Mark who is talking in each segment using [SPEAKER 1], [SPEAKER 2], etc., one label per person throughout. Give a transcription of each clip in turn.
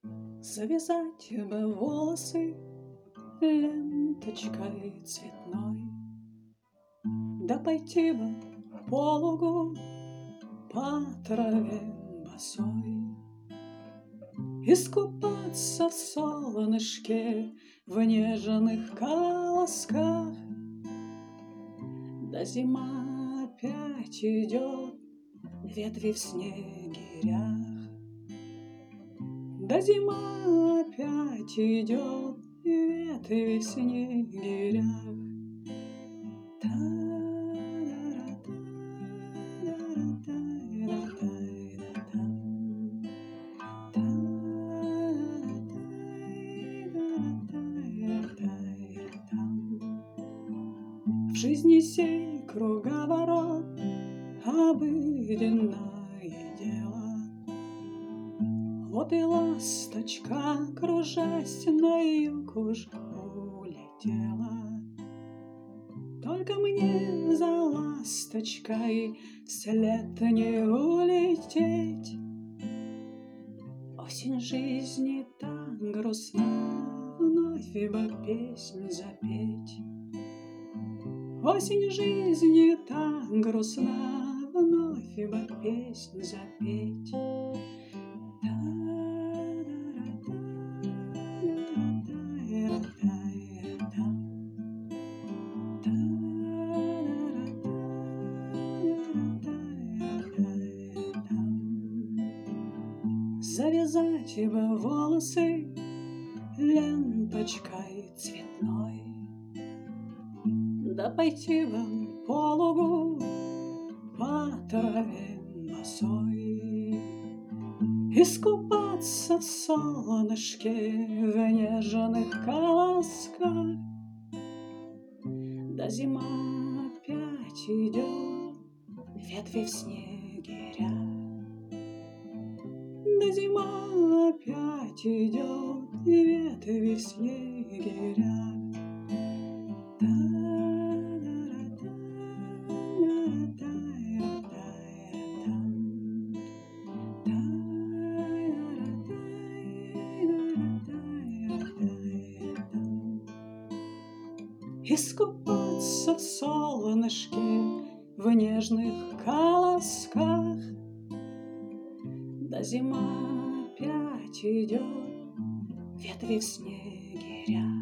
[SPEAKER 1] Завязать бы волосы ленточкой цветной, да пойти бы по лугу по траве босой, искупаться в солнышке в нежных колосках. Да зима опять идет, ветви в снегирях. Да зима опять идет, ветви в снегирях. В жизни сей круговорот обыденное дело. Вот и ласточка, кружась на юг, уж улетела. Только мне за ласточкой вслед не улететь. Осень жизни так грустна, вновь бы песнь запеть. Осень жизни так грустна, вновь бы песнь запеть. Завязать бы волосы ленточкой цветной, да пойти бы по лугу по траве босой, искупаться в солнышке в нежных колосках. Да зима опять идет, ветви в снегирях. Да зима опять идет, ветви в снегирях. Искупаться в солнышке в нежных колосках. Да зима опять идет, ветви в снегирях.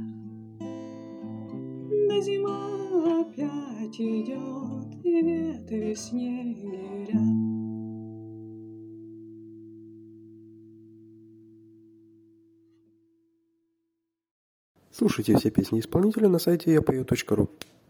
[SPEAKER 1] Да зима опять идет, ветви в снегирях.
[SPEAKER 2] Слушайте все песни исполнителя на сайте yapою.ru.